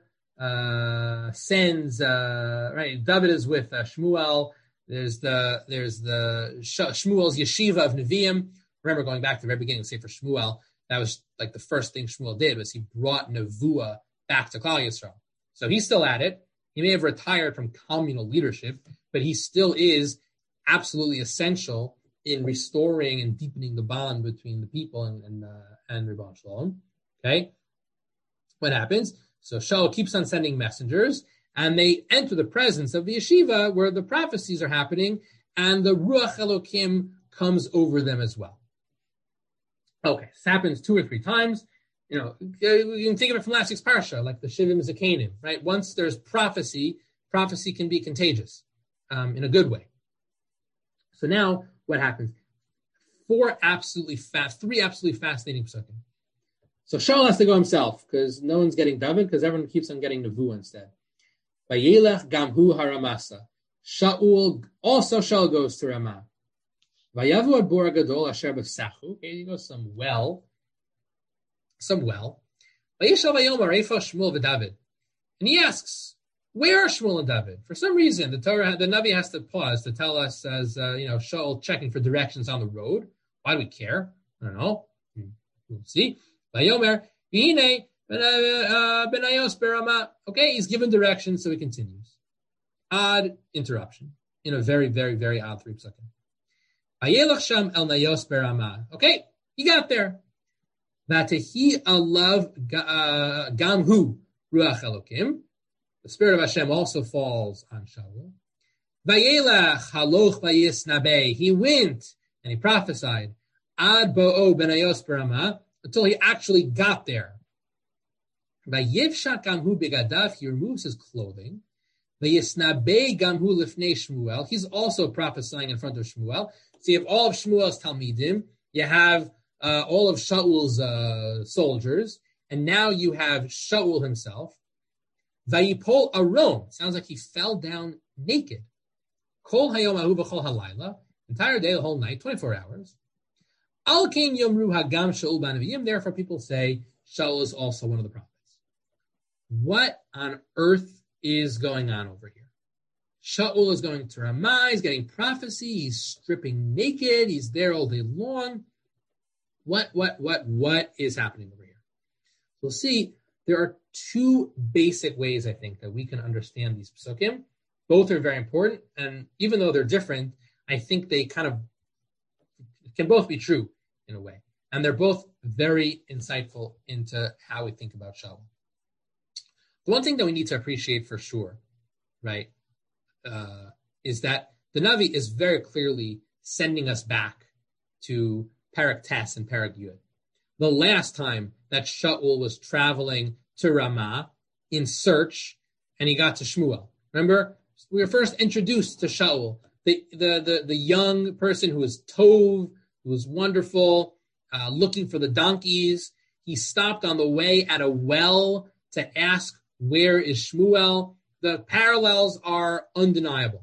uh, sends. Uh, right, David is with uh, Shmuel. There's the there's the Shmuel's yeshiva of Nevi'im. Remember, going back to the very beginning, say for Shmuel, that was like the first thing Shmuel did was he brought Nevuah back to Klal Yisrael. So he's still at it. He may have retired from communal leadership, but he still is absolutely essential in restoring and deepening the bond between the people and and, uh, and Ribbon Shalom. Okay, what happens? So Shaul keeps on sending messengers, and they enter the presence of the yeshiva where the prophecies are happening, and the Ruach Elokim comes over them as well. Okay, this happens two or three times. You know, you can think of it from last week's parsha, like the Shivim Zakanim, right? Once there's prophecy, prophecy can be contagious um, in a good way. So now, what happens? Four absolutely fast, three absolutely fascinating psukim. So Shaul has to go himself because no one's getting David because everyone keeps on getting Nevuah instead. Vayelech gamhu haramasa. Shaul, also Shaul goes to Ramah. Vayavu ad bor gadol asher b'sachu. Okay, he goes some well. Some well. Vayishav vayomer eifo Shmuel v'David. And he asks, where are Shmuel and David? For some reason, the Torah, the Navi has to pause to tell us as, uh, you know, Shaul checking for directions on the road. Why do we care? I don't know. We'll see. Vayomer, v'hinei benayos beramah. Okay, he's given directions, so he continues. Odd interruption in a very, very, very odd three psukim. Vayelach sham el nayos beramah. Okay, he got there. Vatehi alav gamhu ruach elokim. The Spirit of Hashem also falls on Shaul. Vayelach haloch vayisnabe. He went and he prophesied ad bo'o benayos beramah until he actually got there. Vayivshak gamhu begadav. He removes his clothing. Vayisnabe gamhu lifnei Shmuel. He's also prophesying in front of Shmuel. So you have all of Shmuel's Talmidim. You have uh, all of Shaul's uh, soldiers. And now you have Shaul himself. Vayipol aron. Sounds like he fell down naked. Kol hayom ahu v'chol halayla. Entire day, the whole night, twenty-four hours. Al kein yomru hagam Shaul b'neviyim. Therefore, people say Shaul is also one of the prophets. What on earth is going on over here? Shaul is going to Ramah. He's getting prophecy. He's stripping naked. He's there all day long. What, what, what, what is happening over here? We'll see. There are two basic ways, I think, that we can understand these psukim. Both are very important, and even though they're different, I think they kind of can both be true in a way. And they're both very insightful into how we think about Shaul. The one thing that we need to appreciate for sure, right, uh, is that the Navi is very clearly sending us back to Parak Tes and Parak Yud. The last time that Shaul was traveling to Ramah in search, and he got to Shmuel. Remember, we were first introduced to Shaul, the the the, the young person who was tov, who was wonderful, uh, looking for the donkeys. He stopped on the way at a well to ask, where is Shmuel? The parallels are undeniable.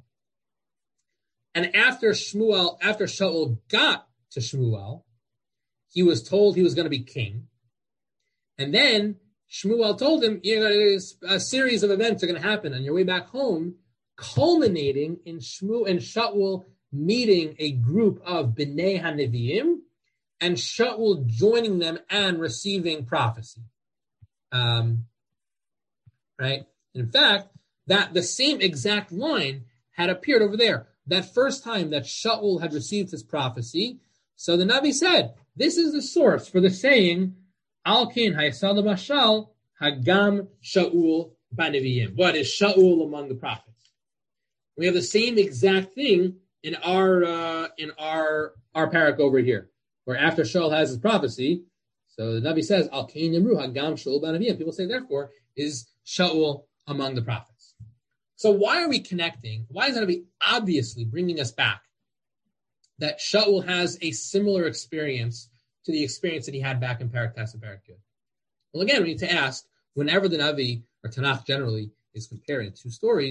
And after Shmuel, after Shaul got to Shmuel, he was told he was going to be king. And then Shmuel told him, you know, a series of events are going to happen on your way back home, culminating in Shmuel and Shaul meeting a group of Bnei HaNevi'im and Shaul joining them and receiving prophecy. Um, right? In fact, that the same exact line had appeared over there. That first time that Shaul had received his prophecy, so the Navi said, this is the source for the saying, Al kin hayasal mashal hagam Shaul b'nevi'im. What is Shaul among the prophets? We have the same exact thing in our uh, in our our parak over here, where after Shaul has his prophecy, so the Navi says, Al kin yamru hagam Shaul b'nevi'im. People say, therefore, is Shaul among the prophets. So why are we connecting? Why is the Navi obviously bringing us back that Shaul has a similar experience to the experience that he had back in Parak Tes and Parak Yud? Well, again, we need to ask, whenever the Navi, or Tanakh generally, is comparing two stories,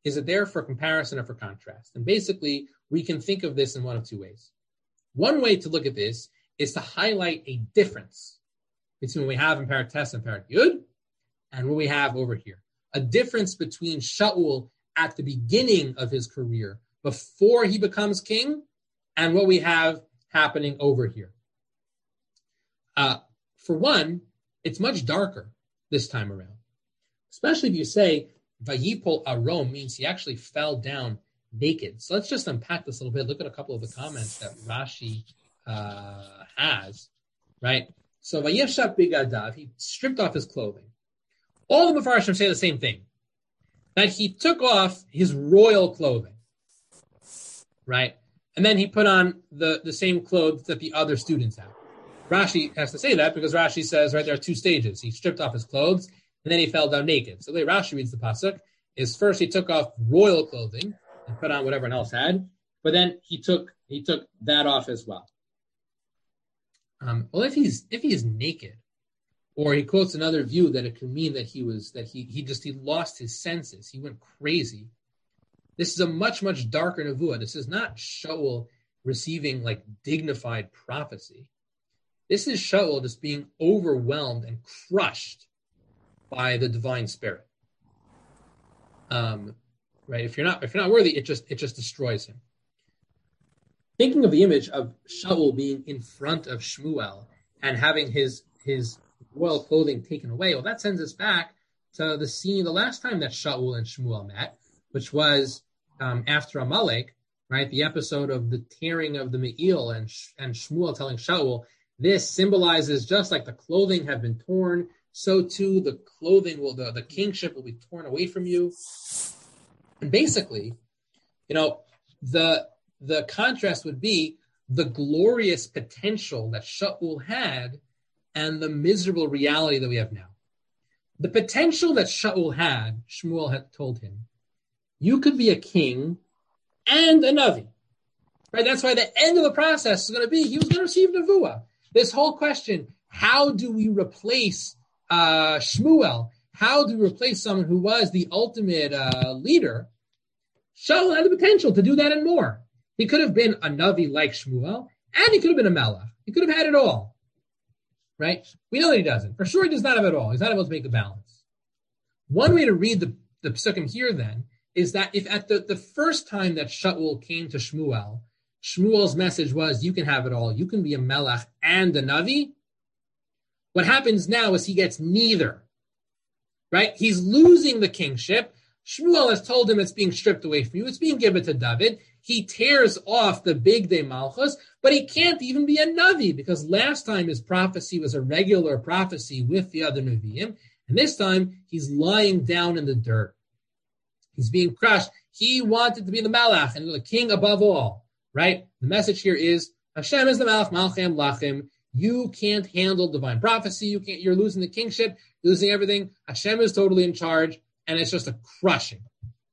is it there for comparison or for contrast? And basically, we can think of this in one of two ways. One way to look at this is to highlight a difference between what we have in Parak Tes and Parak Yud and what we have over here. A difference between Shaul at the beginning of his career, before he becomes king, and what we have happening over here. Uh, for one, it's much darker this time around. Especially if you say, Vayipol Arom means he actually fell down naked. So let's just unpack this a little bit. Look at a couple of the comments that Rashi uh, has, right? So Vayeshav Bigadav, he stripped off his clothing. All the Mefarshim say the same thing, that he took off his royal clothing, right? And then he put on the, the same clothes that the other students have. Rashi has to say that because Rashi says, right, there are two stages. He stripped off his clothes, and then he fell down naked. So the way Rashi reads the pasuk is first he took off royal clothing and put on what everyone else had, but then he took he took that off as well. Um, well, if he's if he is naked, or he quotes another view that it could mean that he was that he he just he lost his senses, he went crazy. This is a much much darker nevuah. This is not Shaul receiving like dignified prophecy. This is Shaul just being overwhelmed and crushed by the divine spirit. Um, right? If you're not if you're not worthy, it just it just destroys him. Thinking of the image of Shaul being in front of Shmuel and having his his royal clothing taken away, well, that sends us back to the scene the last time that Shaul and Shmuel met, which was um, after Amalek, right? The episode of the tearing of the Me'il and and Shmuel telling Shaul, this symbolizes just like the clothing have been torn, so too the clothing will, the, the kingship will be torn away from you. And basically, you know, the the contrast would be the glorious potential that Shaul had and the miserable reality that we have now. The potential that Shaul had, Shmuel had told him, you could be a king and a Navi. Right? That's why the end of the process is going to be, he was going to receive Nevuah. This whole question, how do we replace uh, Shmuel? How do we replace someone who was the ultimate uh, leader? Shaul had the potential to do that and more. He could have been a Navi like Shmuel, and he could have been a Melech. He could have had it all. Right? We know that he doesn't. For sure, he does not have it all. He's not able to make the balance. One way to read the, the psukim here, then, is that if at the, the first time that Shaul came to Shmuel, Shmuel's message was, you can have it all. You can be a Melech and a Navi. What happens now is he gets neither. Right? He's losing the kingship. Shmuel has told him it's being stripped away from you. It's being given to David. He tears off the big day Malchus, but he can't even be a Navi because last time his prophecy was a regular prophecy with the other Nevi'im, and this time he's lying down in the dirt. He's being crushed. He wanted to be the Malach and the king above all, right? The message here is, Hashem is the Malach, Malchem Lachim. You can't handle divine prophecy. You can't. You're losing the kingship, losing everything. Hashem is totally in charge, and it's just a crushing.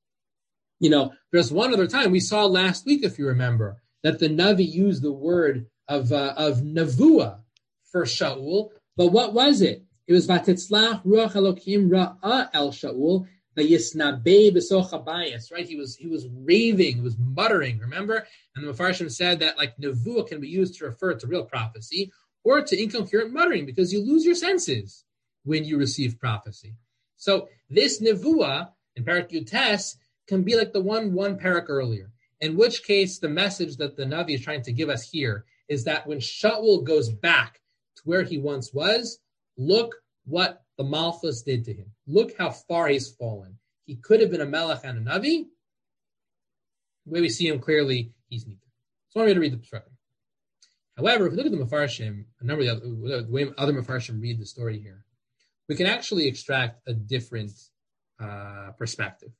You know, there's one other time we saw last week, if you remember, that the Navi used the word of uh, of Nevuah for Shaul. But what was it? It was Vatitzlach Ruach Elokim Ra'a El Shaul Vayisnabei B'soch Habayis. Right? He was he was raving, he was muttering. Remember? And the Mefarshim said that like Nevuah can be used to refer to real prophecy or to incoherent muttering because you lose your senses when you receive prophecy. So this Nevuah in Parak Yud Tes can be like the one one parak earlier, in which case the message that the Navi is trying to give us here is that when Shaul goes back to where he once was, look what the Malchus did to him. Look how far he's fallen. He could have been a Melech and a Navi. The way we see him clearly, he's neither. So I want me to read the Psukim. However, if we look at the Mefarshim, a number of the, other, the way other Mefarshim read the story here, we can actually extract a different uh, perspective.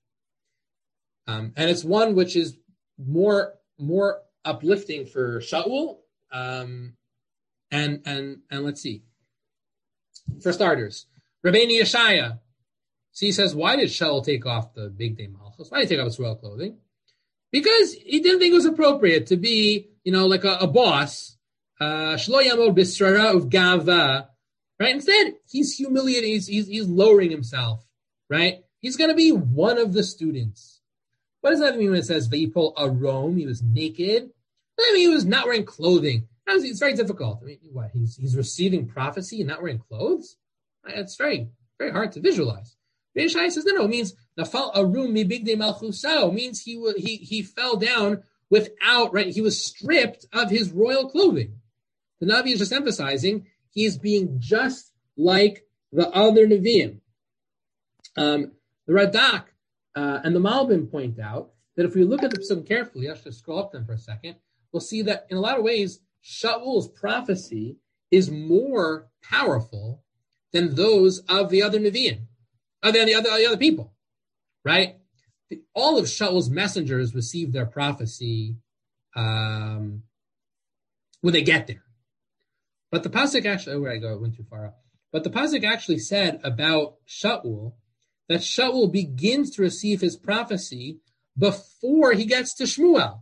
Um, and it's one which is more more uplifting for Shaul. Um, and and and let's see. For starters, Rabbeinu Yeshaya. So he says, why did Shaul take off the big day Malchus? Why did he take off his royal clothing? Because he didn't think it was appropriate to be, you know, like a, a boss. Shlo yamod b'srara of gava. Right? Instead, he's humiliating. He's, he's he's lowering himself. Right? He's going to be one of the students. What does that mean when it says Vayipol Arom? He was naked. I mean, he was not wearing clothing. It's very difficult. I mean, what? He's he's receiving prophecy and not wearing clothes? It's very, very hard to visualize. Beishai says, no, no, it means Nafal Arum mi bigdei malchuso. Means he he he fell down without, right? He was stripped of his royal clothing. The Navi is just emphasizing he is being just like the other Nevi'im. Um, the Radak uh, and the Malbim point out that if we look at the Psukim carefully, I should scroll up them for a second, we'll see that in a lot of ways, Shaul's prophecy is more powerful than those of the other Nevi'im, of the other, the other people, right? The, all of Shaul's messengers received their prophecy um, when they get there. But the Pasuk actually, oh, where I go, I went too far up. But the Pasuk actually said about Shaul that Shaul begins to receive his prophecy before he gets to Shmuel.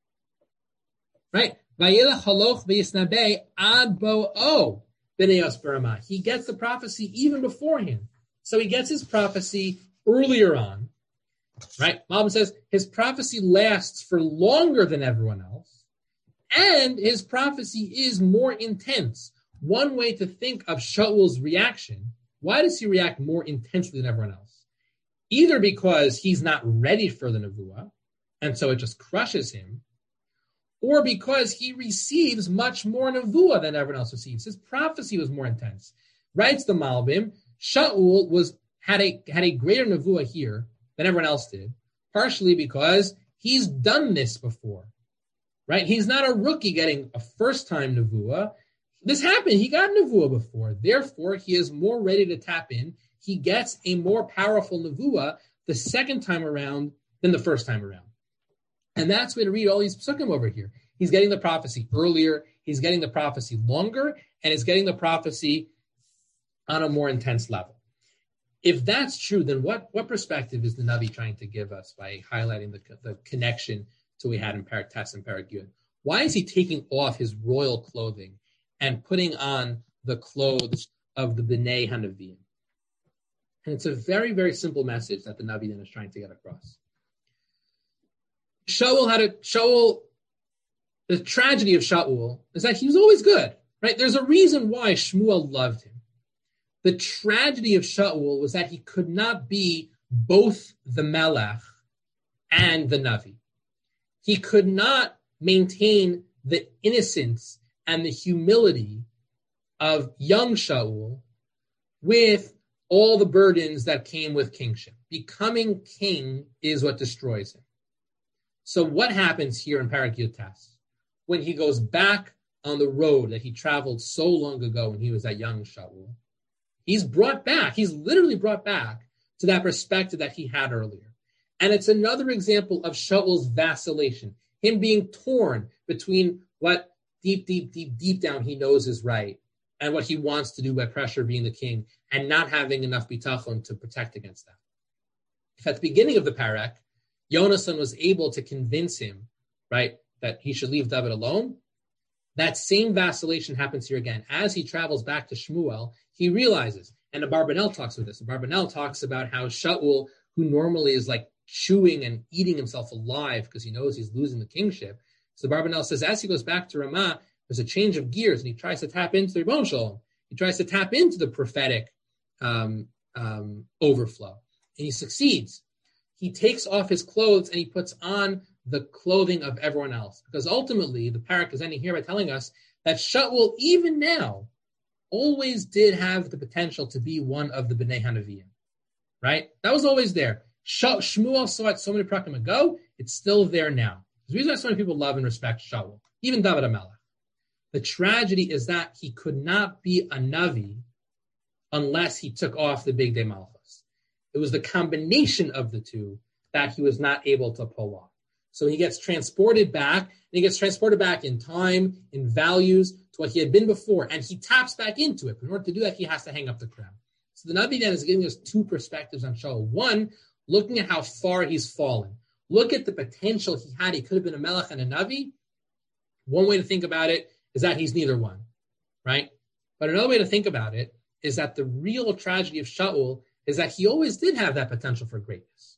Right? Vayelech haloch v'yisnabei ad bo'o b'nei Yosberama. He gets the prophecy even before him. So he gets his prophecy earlier on. Right? Malbim says his prophecy lasts for longer than everyone else. And his prophecy is more intense. One way to think of Shaul's reaction, why does he react more intensely than everyone else? Either because he's not ready for the Nevuah, and so it just crushes him, or because he receives much more Nevuah than everyone else receives. His prophecy was more intense. Writes the Malbim, Shaul was had a had a greater Nevuah here than everyone else did, partially because he's done this before. Right? He's not a rookie getting a first-time Nevuah. This happened. He got Nevuah before. Therefore, he is more ready to tap in. He gets a more powerful Nevuah the second time around than the first time around. And that's where to read all these psukim over here. He's getting the prophecy earlier. He's getting the prophecy longer. And he's getting the prophecy on a more intense level. If that's true, then what, what perspective is the Navi trying to give us by highlighting the, the connection to what we had in Parak Tes and Parak Yud? Why is he taking off his royal clothing and putting on the clothes of the B'nai HaNevi'im? And it's a very, very simple message that the Navi then is trying to get across. Shaul had a, Shaul, the tragedy of Shaul is that he was always good, right? There's a reason why Shmuel loved him. The tragedy of Shaul was that he could not be both the Melech and the Navi. He could not maintain the innocence and the humility of young Shaul with all the burdens that came with kingship. Becoming king is what destroys him. So what happens here in Parak Yud Tes when he goes back on the road that he traveled so long ago when he was that young Shaul? He's brought back, he's literally brought back to that perspective that he had earlier. And it's another example of Shaul's vacillation, him being torn between what deep, deep, deep, deep down he knows is right and what he wants to do by pressure being the king and not having enough bitachon to protect against that. If at the beginning of the parak, Yonasan was able to convince him, right, that he should leave David alone, that same vacillation happens here again. As he travels back to Shmuel, he realizes, and Abarbanel talks with this, Abarbanel talks about how Shaul, who normally is like chewing and eating himself alive because he knows he's losing the kingship. So Abarbanel says, as he goes back to Ramah, there's a change of gears, and he tries to tap into the Rebbeinu Shalom. He tries to tap into the prophetic um, um, overflow, and he succeeds. He takes off his clothes and he puts on the clothing of everyone else, because ultimately the parak is ending here by telling us that Shaul, even now, always did have the potential to be one of the B'nai HaNevi'im, right? That was always there. Shmuel saw it so many prakim ago, it's still there now. The reason why so many people love and respect Shaul, even David HaMelech. The tragedy is that he could not be a Navi unless he took off the Big Day Malchus. It was the combination of the two that he was not able to pull off. So he gets transported back, and he gets transported back in time, in values, to what he had been before, and he taps back into it. But in order to do that, he has to hang up the crown. So the Navi then is giving us two perspectives on Shaul. One, looking at how far he's fallen. Look at the potential he had. He could have been a Melech and a Navi. One way to think about it is that he's neither one, right? But another way to think about it is that the real tragedy of Shaul is that he always did have that potential for greatness.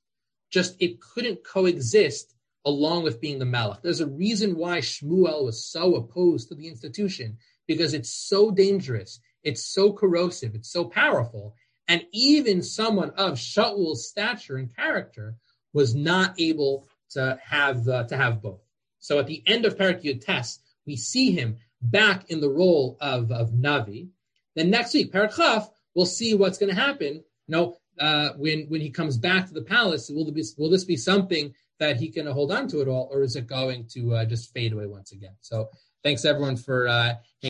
just it couldn't coexist along with being the Malach. There's a reason why Shmuel was so opposed to the institution, because it's so dangerous, it's so corrosive, it's so powerful, and even someone of Shaul's stature and character was not able to have uh, to have both. So at the end of Perek Yud Tes, we see him back in the role of, of Navi. Then next week, Perek Chaf, we'll see what's going to happen. You know, uh, when when he comes back to the palace, will, be, will this be something that he can hold on to it all, or is it going to uh, just fade away once again? So thanks everyone for uh,